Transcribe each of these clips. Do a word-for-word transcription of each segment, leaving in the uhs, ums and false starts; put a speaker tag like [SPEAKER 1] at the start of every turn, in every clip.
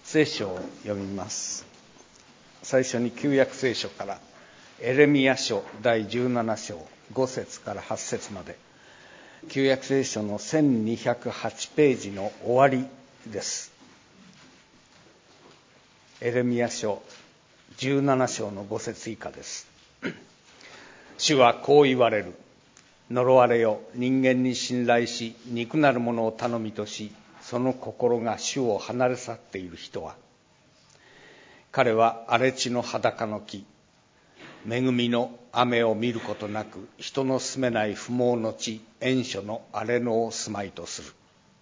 [SPEAKER 1] 聖書を読みます。最初に旧約聖書からエレミヤ書だいじゅうなな章ご節からはち節まで、旧約聖書のせんにひゃくはちページの終わりです。エレミヤ書じゅうなな章のご節以下です。主はこう言われる。呪われよ、人間に信頼し肉なるものを頼みとし、その心が主を離れ去っている人は、彼は荒れ地の裸の木、恵みの雨を見ることなく、人の住めない不毛の地、塩所の荒れ野を住まいとする。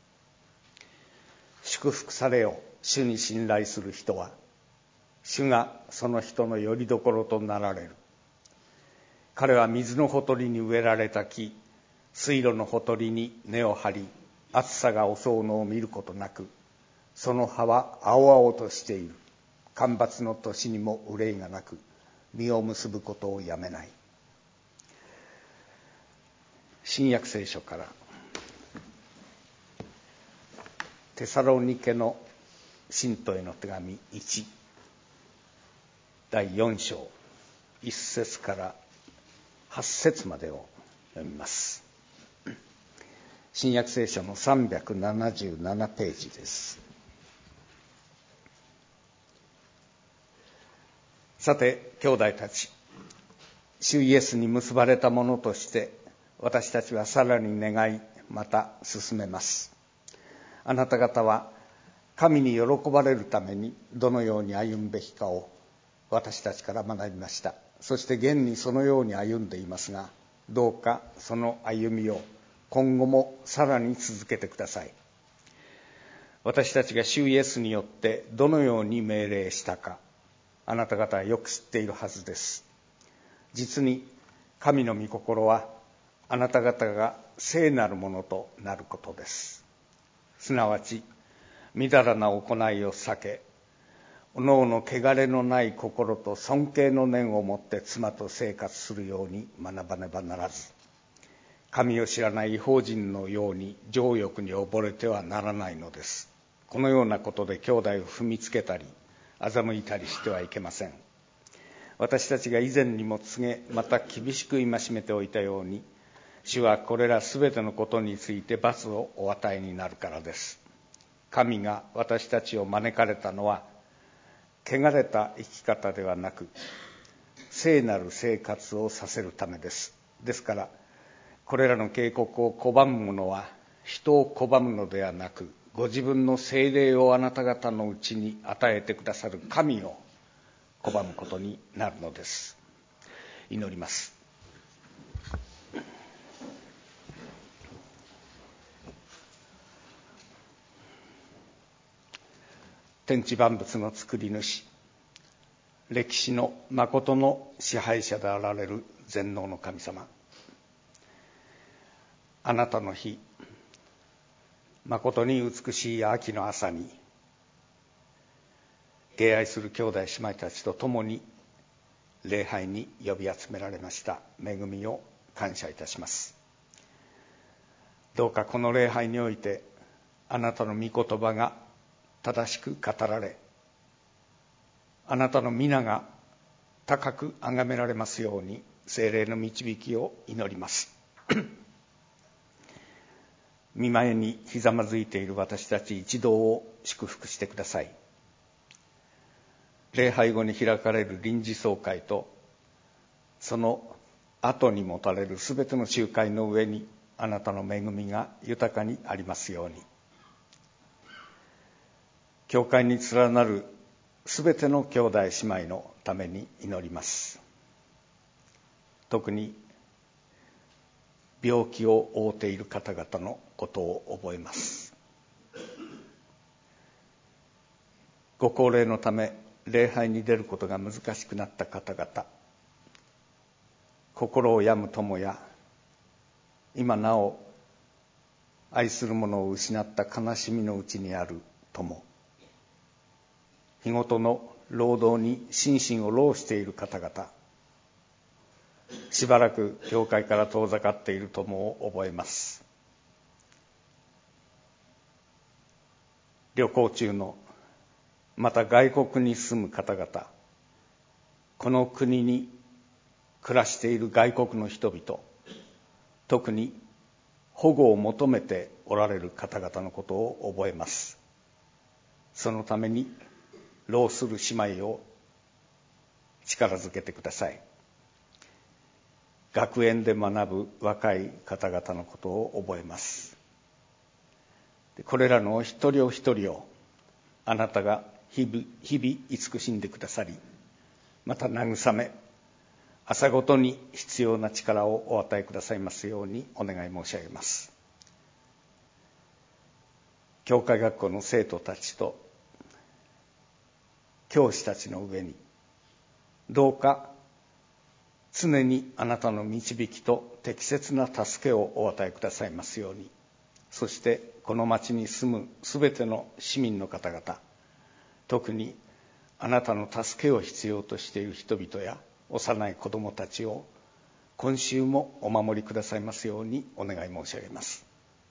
[SPEAKER 1] 祝福されよ、主に信頼する人は、主がその人の拠り所となられる。彼は水のほとりに植えられた木、水路のほとりに根を張り、暑さが襲うのを見ることなく、その葉は青々としている。干ばつの年にも憂いがなく、実を結ぶことをやめない。新約聖書からテサロニケの信徒への手紙いちだいよん章いち節からはち節までを読みます。新約聖書のさんびゃくななじゅうななページです。さて兄弟たち、主イエスに結ばれたものとして私たちはさらに願い、また進めます。あなた方は神に喜ばれるためにどのように歩むべきかを私たちから学びました。そして現にそのように歩んでいますが、どうかその歩みを今後もさらに続けてください。私たちが主イエスによってどのように命令したか、あなた方はよく知っているはずです。実に神の御心はあなた方が聖なるものとなることです。すなわちみだらな行いを避け、おのおの汚れのない心と尊敬の念を持って妻と生活するように学ばねばならず、神を知らない異邦人のように情欲に溺れてはならないのです。このようなことで兄弟を踏みつけたり欺いたりしてはいけません。私たちが以前にも告げ、また厳しく戒めておいたように、主はこれらすべてのことについて罰をお与えになるからです。神が私たちを招かれたのは、汚れた生き方ではなく、聖なる生活をさせるためです。ですから、これらの警告を拒む者は、人を拒むのではなく、ご自分の聖霊をあなた方のうちに与えてくださる神を拒むことになるのです。祈ります。天地万物の作り主、歴史の誠の支配者であられる全能の神様、あなたの日、誠に美しい秋の朝に、敬愛する兄弟姉妹たちと共に礼拝に呼び集められました恵みを感謝いたします。どうかこの礼拝において、あなたの御言葉が正しく語られ、あなたの皆が高く崇められますように、聖霊の導きを祈ります。御前にひざまずいている私たち一同を祝福してください。礼拝後に開かれる臨時総会と、その後に持たれるすべての集会の上に、あなたの恵みが豊かにありますように。教会に連なるすべての兄弟姉妹のために祈ります。特に病気を負っている方々のことを覚えます。ご高齢のため礼拝に出ることが難しくなった方々、心を病む友や今なお愛する者を失った悲しみのうちにある友、日ごとの労働に心身を労している方々、しばらく教会から遠ざかっている友を覚えます。旅行中のまた外国に住む方々、この国に暮らしている外国の人々、特に保護を求めておられる方々のことを覚えます。そのために労する姉妹を力づけてください。学園で学ぶ若い方々のことを覚えます。これらのお一人お一人をあなたが日々、日々慈しんでくださり、また慰め、朝ごとに必要な力をお与えくださいますようにお願い申し上げます。教会学校の生徒たちと教師たちの上に、どうか常にあなたの導きと適切な助けをお与えくださいますように、そしてこの町に住むすべての市民の方々、特にあなたの助けを必要としている人々や幼い子どもたちを今週もお守りくださいますようにお願い申し上げます。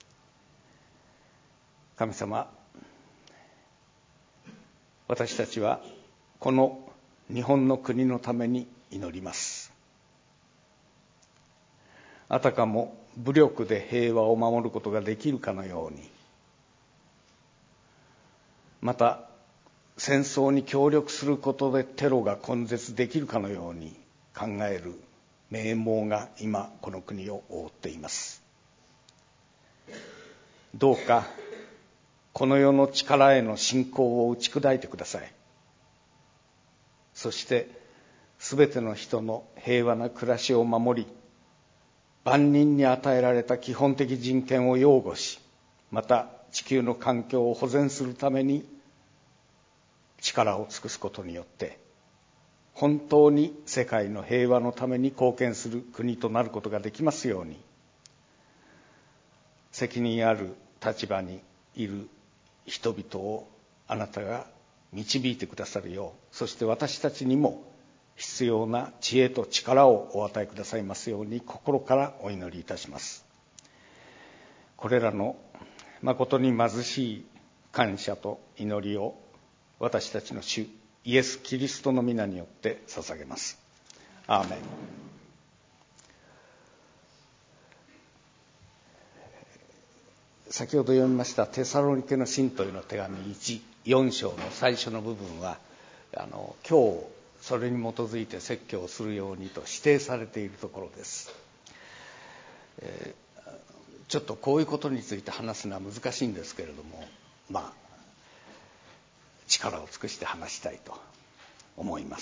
[SPEAKER 1] 神様、私たちはこの日本の国のために祈ります。あたかも武力で平和を守ることができるかのように、また戦争に協力することでテロが根絶できるかのように考える名妄が今この国を覆っています。どうかこの世の力への信仰を打ち砕いてください。そしてすべての人の平和な暮らしを守り、万人に与えられた基本的人権を擁護し、また地球の環境を保全するために力を尽くすことによって本当に世界の平和のために貢献する国となることができますように、責任ある立場にいる人々をあなたが導いてくださるよう、そして私たちにも必要な知恵と力をお与えくださいますように心からお祈りいたします。これらの誠に貧しい感謝と祈りを私たちの主イエス・キリストの皆によって捧げます。アーメン。先ほど読みましたテサロニケの信徒への手紙いち、よん章の最初の部分は、あの今日それに基づいて説教をするようにと指定されているところです。えー、ちょっとこういうことについて話すのは難しいんですけれども、まあ力を尽くして話したいと思います。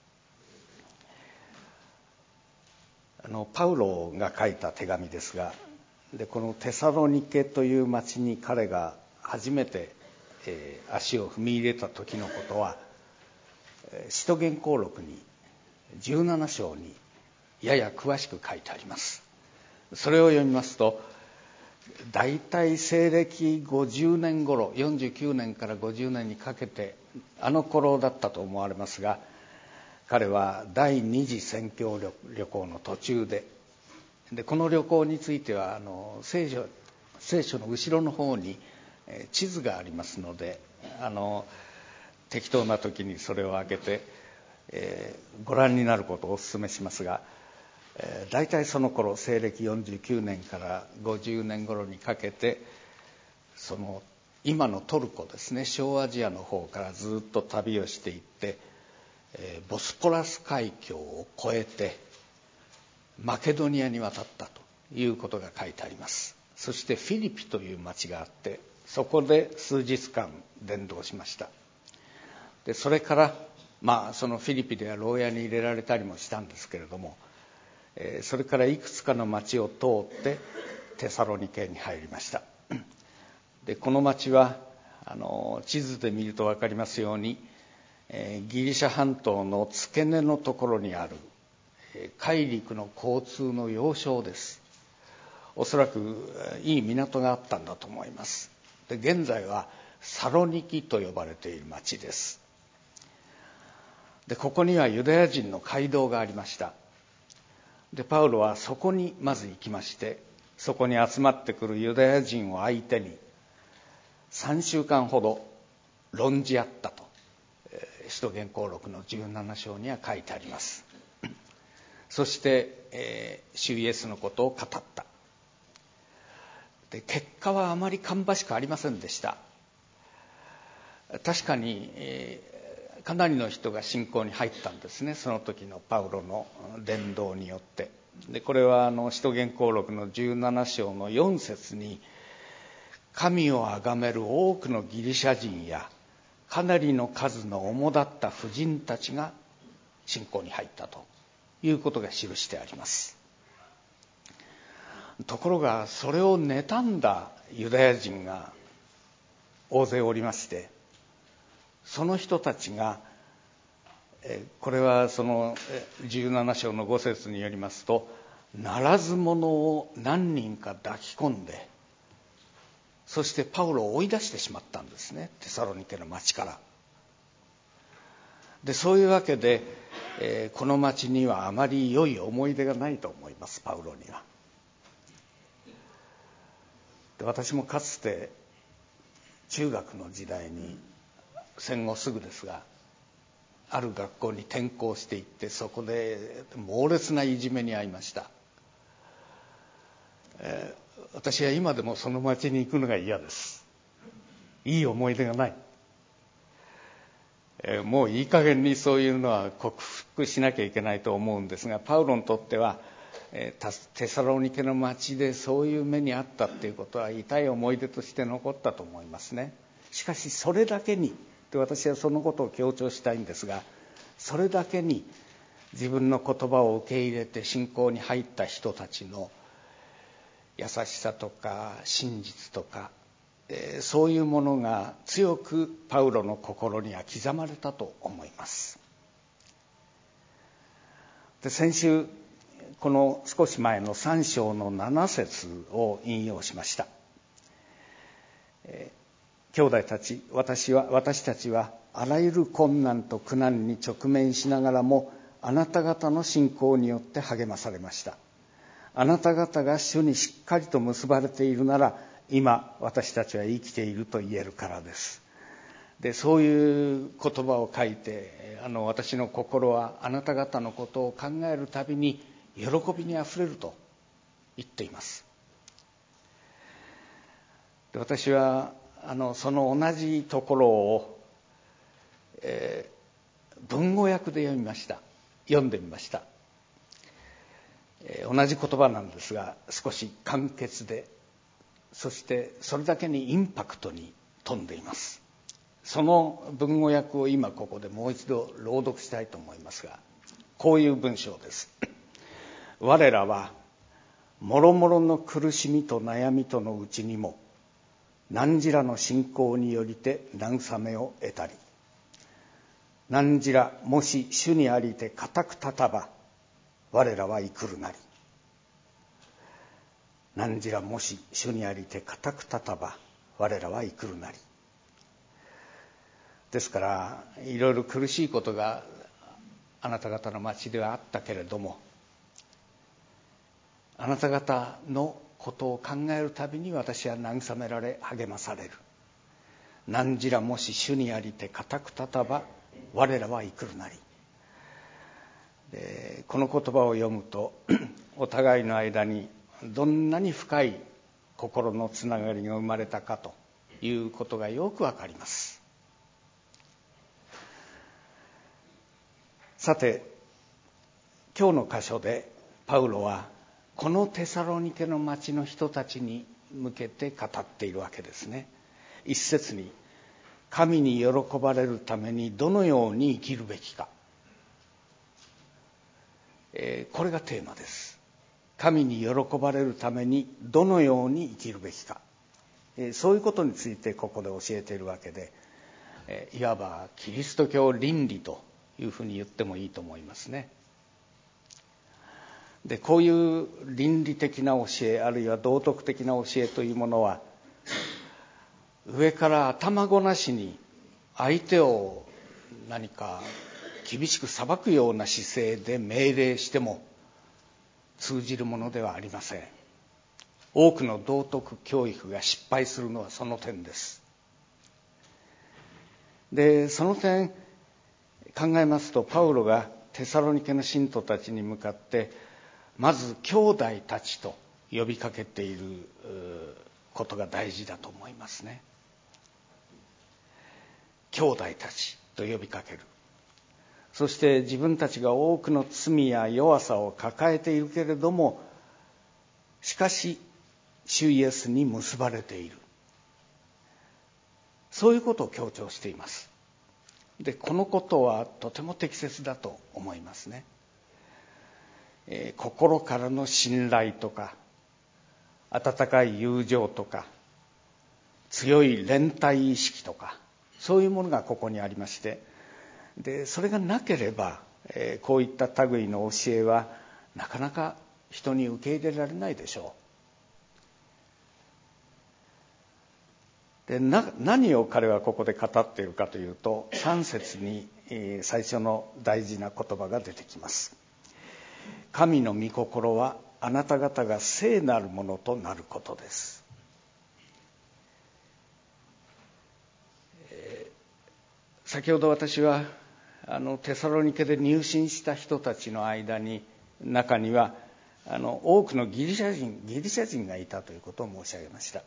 [SPEAKER 1] あのパウロが書いた手紙ですが、でこのテサロニケという町に彼が初めて、えー、足を踏み入れた時のことは、使徒言行録にじゅうなな章にやや詳しく書いてあります。それを読みますと、だいたい西暦ごじゅうねん頃、よんじゅうきゅうねんからごじゅうねんにかけて、あの頃だったと思われますが、彼は第二次宣教旅行の途中で、でこの旅行についてはあの聖書、聖書の後ろの方に地図がありますので、あの適当な時にそれを開けて、えー、ご覧になることをお勧めしますが、えー、大体その頃西暦よんじゅうきゅうねんからごじゅうねん頃にかけて、その今のトルコですね、小アジアの方からずっと旅をしていって、えー、ボスポラス海峡を越えてマケドニアに渡ったということが書いてあります。そしてフィリピという町があって、そこで数日間伝道しました。でそれから、まあ、そのフィリピでは牢屋に入れられたりもしたんですけれども、えー、それからいくつかの町を通ってテサロニケに入りました。でこの町はあの地図で見ると分かりますように、えー、ギリシャ半島の付け根のところにある、えー、海陸の交通の要衝です。おそらくいい港があったんだと思います。で現在はサロニキと呼ばれている町です。でここにはユダヤ人の街道がありました。でパウロはそこにまず行きまして、そこに集まってくるユダヤ人を相手にさんしゅうかんほど論じ合ったと使徒言行録のじゅうなな章には書いてあります。そして、えー、主イエスのことを語った。で、結果はあまり芳しくありませんでした。確かに、えー、かなりの人が信仰に入ったんですね、その時のパウロの伝道によって。で、これはあの使徒言行録のじゅうなな章のよん節に、神を崇める多くのギリシャ人やかなりの数の主だった婦人たちが信仰に入ったということが記してあります。ところがそれを妬んだユダヤ人が大勢おりまして、その人たちが、これはそのじゅうなな章のご節によりますと、ならず者を何人か抱き込んで、そしてパウロを追い出してしまったんですね、テサロニケの町から。で、そういうわけで、えー、この町にはあまり良い思い出がないと思います、パウロには。で、私もかつて中学の時代に、戦後すぐですが、ある学校に転校していって、そこで猛烈ないじめに遭いました。えー私は今でもその町に行くのが嫌です。いい思い出がない。えー、もういい加減にそういうのは克服しなきゃいけないと思うんですが、パウロにとっては、えー、テサロニケの町でそういう目にあったっていうことは痛い思い出として残ったと思いますね。しかしそれだけに、で私はそのことを強調したいんですが、それだけに自分の言葉を受け入れて信仰に入った人たちの優しさとか真実とか、えー、そういうものが強くパウロの心には刻まれたと思います。で、先週この少し前のさん章のなな節を引用しました。えー、兄弟たち、私は私たちはあらゆる困難と苦難に直面しながらも、あなた方の信仰によって励まされました。あなた方が主にしっかりと結ばれているなら、今私たちは生きていると言えるからです。で、そういう言葉を書いて、あの私の心はあなた方のことを考えるたびに喜びにあふれると言っています。で、私はあのその同じところを、えー、文語訳で読みました。読んでみました。同じ言葉なんですが、少し簡潔で、そしてそれだけにインパクトに富んでいます。その文語訳を今ここでもう一度朗読したいと思いますが、こういう文章です。我らはもろもろの苦しみと悩みとのうちにも、何らの信仰によりて慰めを得たり、何らもし主にありて固く立たば、我らは生くるなり。何らもし主にありて固く立たば、我らは生くるなり。ですから、いろいろ苦しいことがあなた方の町ではあったけれども、あなた方のことを考えるたびに私は慰められ励まされる。何らもし主にありて固く立たば、我らは生くるなり。で、この言葉を読むとお互いの間にどんなに深い心のつながりが生まれたかということがよくわかります。さて、今日の箇所でパウロはこのテサロニケの町の人たちに向けて語っているわけですね。一節に、神に喜ばれるためにどのように生きるべきか、えー、これがテーマです。神に喜ばれるためにどのように生きるべきか、えー、そういうことについてここで教えているわけで、えー、いわばキリスト教倫理というふうに言ってもいいと思いますね。で、こういう倫理的な教え、あるいは道徳的な教えというものは、上から頭ごなしに相手を何か厳しく裁くような姿勢で命令しても通じるものではありません。多くの道徳教育が失敗するのはその点です。で、その点、 考えますと、パウロがテサロニケの信徒たちに向かってまず兄弟たちと呼びかけていることが大事だと思いますね。兄弟たちと呼びかける。そして自分たちが多くの罪や弱さを抱えているけれども、しかし主イエスに結ばれている、そういうことを強調しています。で、このことはとても適切だと思いますね。えー、心からの信頼とか、温かい友情とか、強い連帯意識とか、そういうものがここにありまして、でそれがなければ、えー、こういった類の教えはなかなか人に受け入れられないでしょう。でな何を彼はここで語っているかというと、さん節に、えー、最初の大事な言葉が出てきます。神の御心はあなた方が聖なるものとなることです。えー、先ほど私はあのテサロニケで入信した人たちの間に中にはあの多くのギリシャ人ギリシャ人がいたということを申し上げました。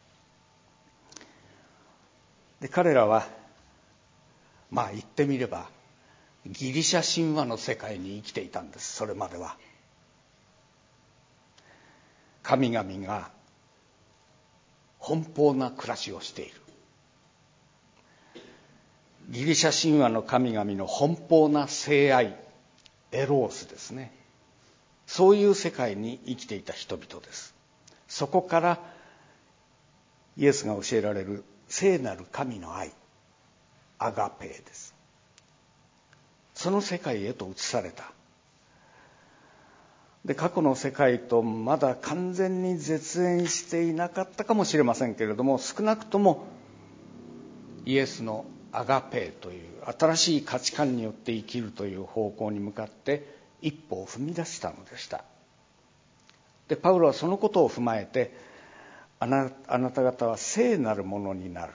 [SPEAKER 1] で彼らはまあ言ってみればギリシャ神話の世界に生きていたんです。それまでは神々が奔放な暮らしをしている、ギリシャ神話の神々の奔放な性愛、エロースですね。そういう世界に生きていた人々です。そこからイエスが教えられる聖なる神の愛、アガペーです。その世界へと移された。で過去の世界とまだ完全に絶縁していなかったかもしれませんけれども、少なくともイエスのアガペーという新しい価値観によって生きるという方向に向かって一歩を踏み出したのでした。でパウロはそのことを踏まえて、あな、あなた方は聖なるものになる、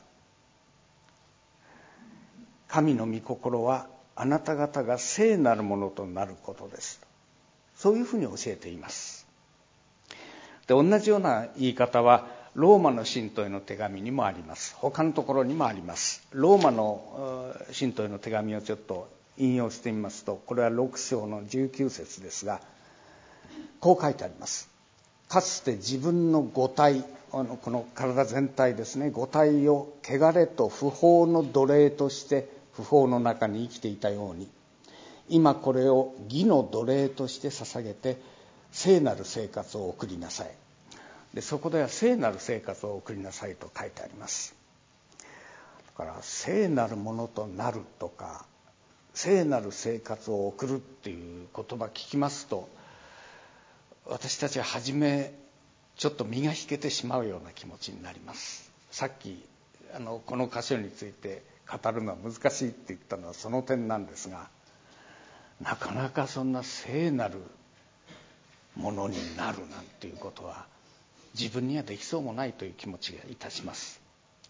[SPEAKER 1] 神の御心はあなた方が聖なるものとなることです、そういうふうに教えています。で同じような言い方はローマの信徒への手紙にもあります。他のところにもあります。ローマの信徒への手紙をちょっと引用してみますと、これはろく章のじゅうきゅう節ですが、こう書いてあります。かつて自分の五体、この体全体ですね、五体を汚れと不法の奴隷として不法の中に生きていたように、今これを義の奴隷として捧げて聖なる生活を送りなさい。でそこでは聖なる生活を送りなさいと書いてあります。だから聖なるものとなるとか聖なる生活を送るっていう言葉聞きますと、私たちは初めちょっと身が引けてしまうような気持ちになります。さっきあのこの箇所について語るのは難しいって言ったのはその点なんですが、なかなかそんな聖なるものになるなんていうことは自分にはできそうもないという気持ちがいたします。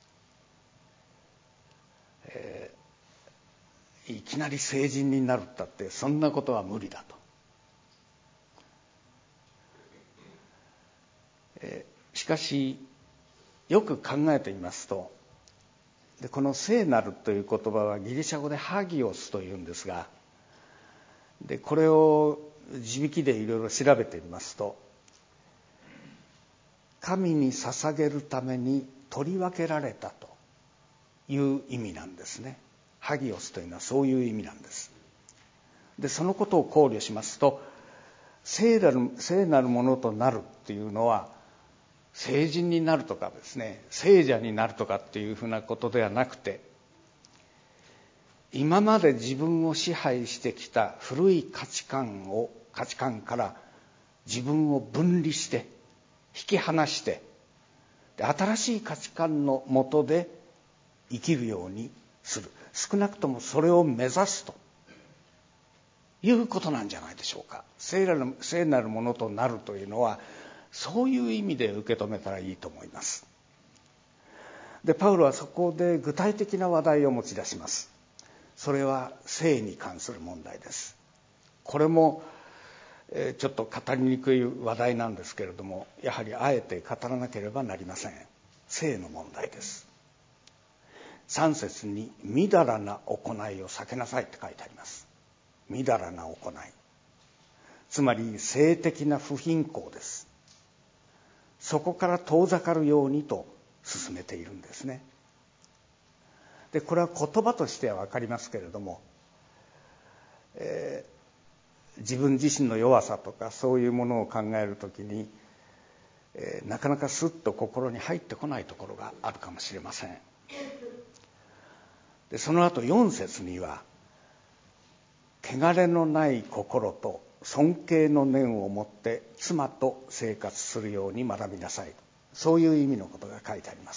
[SPEAKER 1] えー、いきなり聖人になるったってそんなことは無理だと。えー、しかしよく考えてみますと、でこの聖なるという言葉はギリシャ語でハギオスというんですが、でこれを地引きでいろいろ調べてみますと、神に捧げるために取り分けられたという意味なんですね。ハギオスというのはそういう意味なんです。でそのことを考慮しますと、聖なる、聖なるものとなるっていうのは聖人になるとかですね、聖者になるとかっていうふうなことではなくて、今まで自分を支配してきた古い価値観を価値観から自分を分離して引き離して、で新しい価値観の下で生きるようにする、少なくともそれを目指すということなんじゃないでしょうか。聖なる、聖なるものとなるというのはそういう意味で受け止めたらいいと思います。でパウロはそこで具体的な話題を持ち出します。 それは性に関する問題です。これもちょっと語りにくい話題なんですけれども、やはりあえて語らなければなりません。性の問題です。さん節にみだらな行いを避けなさいって書いてあります。みだらな行い、つまり性的な不貧困です。そこから遠ざかるようにと進めているんですね。でこれは言葉としては分かりますけれども、えー、自分自身の弱さとかそういうものを考えるときに、えー、なかなかスッと心に入ってこないところがあるかもしれません。でその後よん節には、汚れのない心と尊敬の念を持って妻と生活するように学びなさい、そういう意味のことが書いてあります。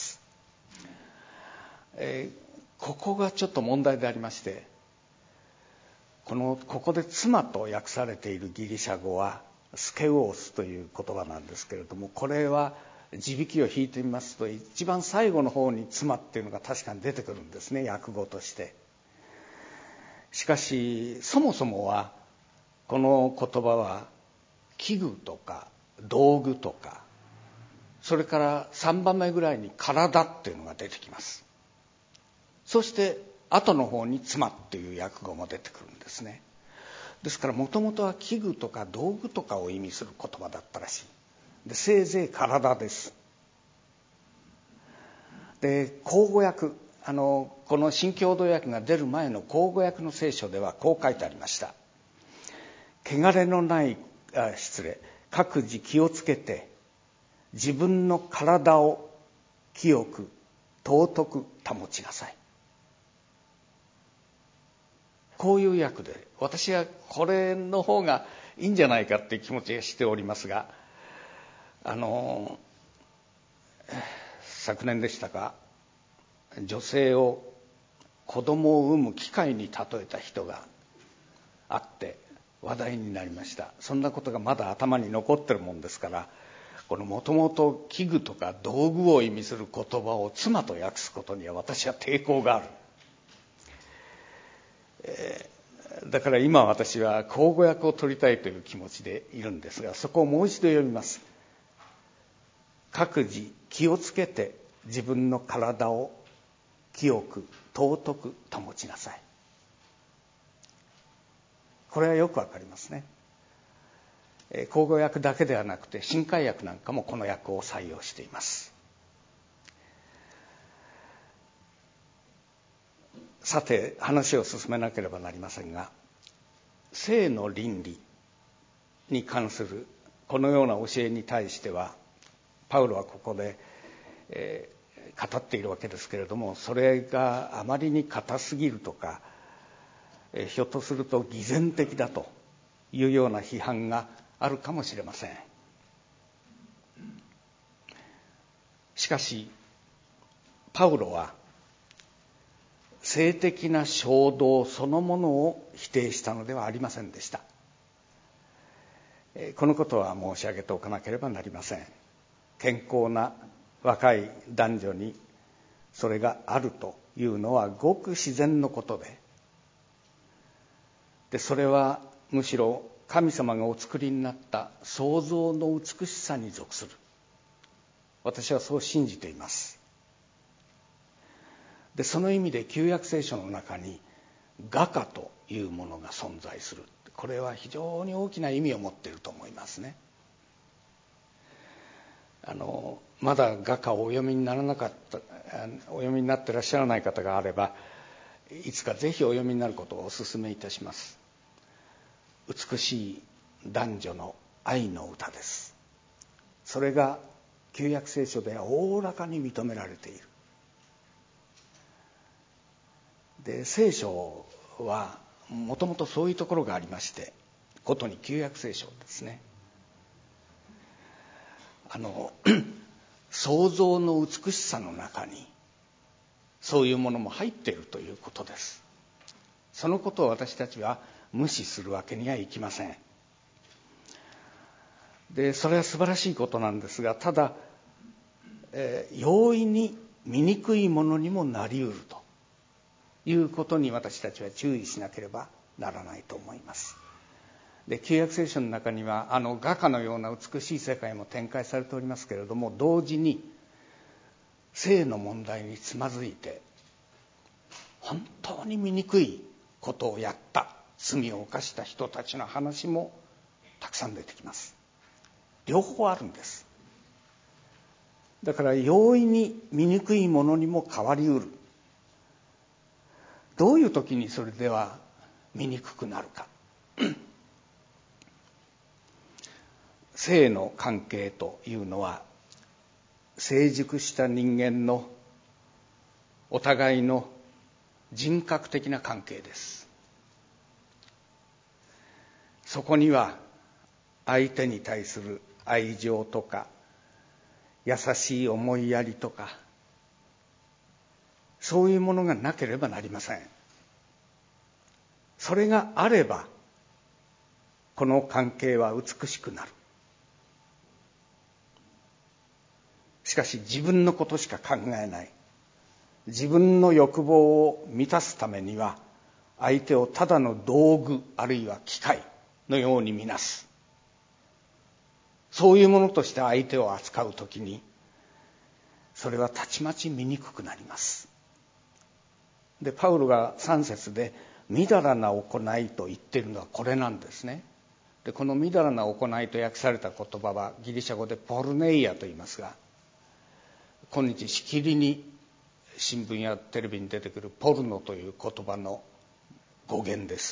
[SPEAKER 1] えーここがちょっと問題でありまして、このここで妻と訳されているギリシャ語はスケウオスという言葉なんですけれども、これは字引きを引いてみますと一番最後の方に妻っていうのが確かに出てくるんですね、訳語として。しかしそもそもはこの言葉は器具とか道具とか、それからさんばんめぐらいに体っていうのが出てきます。そして後の方に妻っていう訳語も出てくるんですね。ですからもともとは器具とか道具とかを意味する言葉だったらしい。でせいぜい体です。で口語訳、あのこの新共同訳が出る前の口語訳の聖書ではこう書いてありました。汚れのないあ失礼各自気をつけて自分の体を清く尊く保ちなさい。こういう訳で、私はこれの方がいいんじゃないかっていう気持ちがしておりますが、あの昨年でしたか、女性を子供を産む機械に例えた人があって話題になりました。そんなことがまだ頭に残ってるもんですから、このもともと器具とか道具を意味する言葉を妻と訳すことには私は抵抗がある。えー、だから今私は口語訳を取りたいという気持ちでいるんですが、そこをもう一度読みます。各自気をつけて自分の体を清く尊く保ちなさい。これはよくわかりますね。口語訳だけではなくて新海訳なんかもこの訳を採用しています。さて話を進めなければなりませんが、性の倫理に関するこのような教えに対してはパウロはここで、えー、語っているわけですけれども、それがあまりに固すぎるとか、えー、ひょっとすると偽善的だというような批判があるかもしれません。しかしパウロは性的な衝動そのものを否定したのではありませんでした。このことは申し上げておかなければなりません。健康な若い男女にそれがあるというのはごく自然のことで、でそれはむしろ神様がお作りになった創造の美しさに属する。私はそう信じています。でその意味で旧約聖書の中に画家というものが存在する。これは非常に大きな意味を持っていると思いますね。あのまだ画家をお読みにならなかったお読みになっていらっしゃらない方があれば、いつかぜひお読みになることをお勧めいたします。美しい男女の愛の歌です。それが旧約聖書ではおおらかに認められている。で聖書はもともとそういうところがありまして、ことに旧約聖書ですね、あの創造の美しさの中にそういうものも入っているということです。そのことを私たちは無視するわけにはいきません。でそれは素晴らしいことなんですが、ただ、えー、容易に醜いものにもなりうるということに私たちは注意しなければならないと思います。で、旧約聖書の中にはあの画家のような美しい世界も展開されておりますけれども、同時に性の問題につまずいて本当に醜いことをやった、罪を犯した人たちの話もたくさん出てきます。両方あるんです。だから容易に醜いものにも変わりうる。どういう時にそれでは醜くなるか。性の関係というのは成熟した人間のお互いの人格的な関係です。そこには相手に対する愛情とか優しい思いやりとか、そういうものがなければなりません。それがあればこの関係は美しくなる。しかし自分のことしか考えない、自分の欲望を満たすためには相手をただの道具あるいは機械のように見なす、そういうものとして相手を扱うときにそれはたちまち醜くなります。で、パウロがさん節でみだらな行いと言っているのはこれなんですね。で、このみだらな行いと訳された言葉はギリシャ語でポルネイアと言いますが、今日しきりに新聞やテレビに出てくるポルノという言葉の語源です。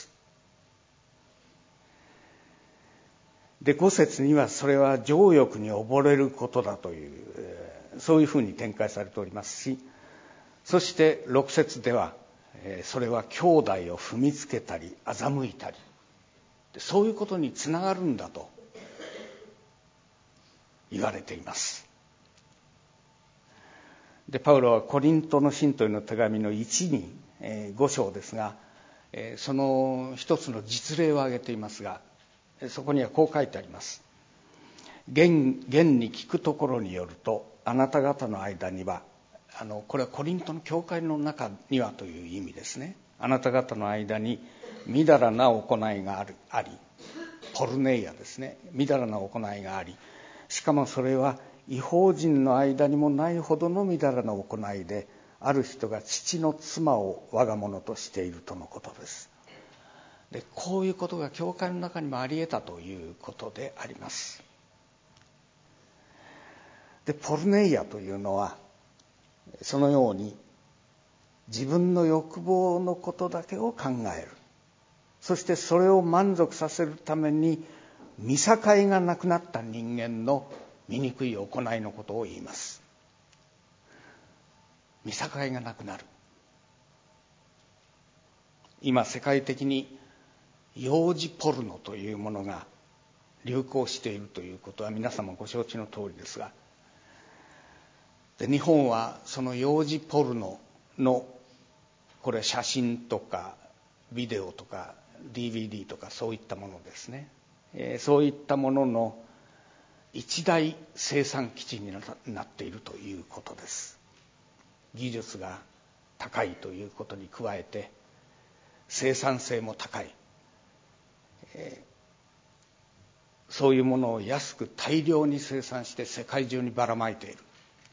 [SPEAKER 1] で、ご節にはそれは情欲に溺れることだという、そういうふうに展開されておりますし、そしてろく節ではそれは兄弟を踏みつけたり欺いたり、そういうことにつながるんだと言われています。で、パウロはコリントの信徒への手紙のいちにご章ですが、その一つの実例を挙げていますが、そこにはこう書いてあります。現, 現に聞くところによると、あなた方の間には、あのこれはコリントの教会の中にはという意味ですね。あなた方の間にみだらな行いがあるあり、ポルネイアですね、みだらな行いがあり、しかもそれは異邦人の間にもないほどのみだらな行いで、ある人が父の妻を我が物としているとのことです。で、こういうことが教会の中にもあり得たということであります。で、ポルネイアというのはそのように自分の欲望のことだけを考える、そしてそれを満足させるために見境がなくなった人間の醜い行いのことを言います。見境がなくなる。今世界的に幼児ポルノというものが流行しているということは皆様ご承知の通りですが、で、日本はその幼児ポルノのこれ写真とかビデオとか ディーブイディー とかそういったものですね、えー、そういったものの一大生産基地になっているということです。技術が高いということに加えて生産性も高い、えー、そういうものを安く大量に生産して世界中にばらまいている。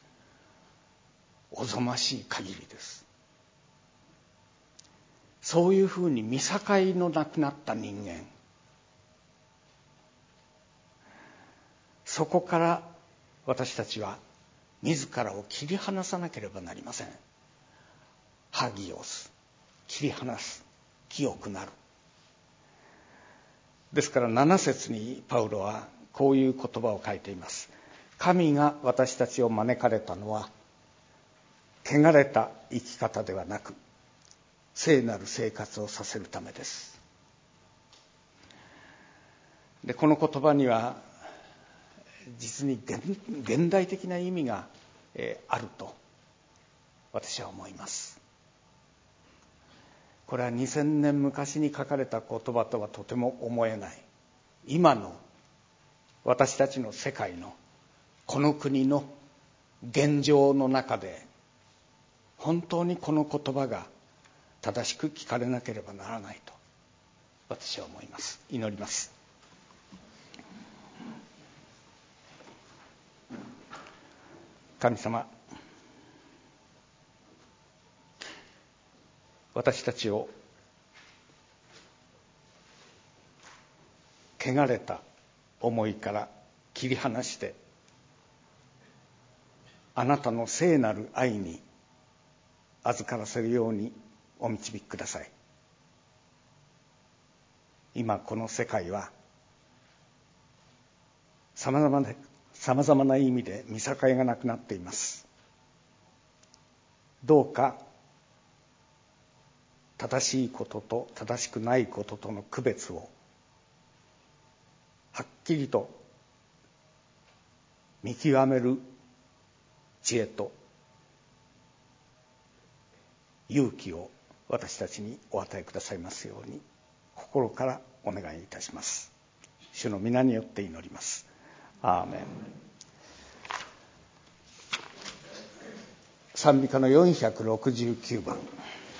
[SPEAKER 1] おぞましい限りです。そういうふうに見境のなくなった人間、そこから私たちは自らを切り離さなければなりません。ハギオス、切り離す、清くなる。ですからなな節にパウロはこういう言葉を書いています。神が私たちを招かれたのは汚れた生き方ではなく、聖なる生活をさせるためです。で、この言葉には実に 現, 現代的な意味が、えー、あると私は思います。これはにせんねん昔に書かれた言葉とはとても思えない、今の私たちの世界のこの国の現状の中で本当にこの言葉が正しく聞かれなければならないと私は思います。祈ります。神様、私たちを汚れた思いから切り離して、あなたの聖なる愛に預からせるようにお導きください。今この世界はさまざまなさまざまな意味で見境がなくなっています。どうか正しいことと正しくないこととの区別をはっきりと見極める知恵と勇気を私たちにお与えくださいますように心からお願いいたします。主の皆によって祈ります。アーメン。賛美歌のよんひゃくろくじゅうきゅうばん。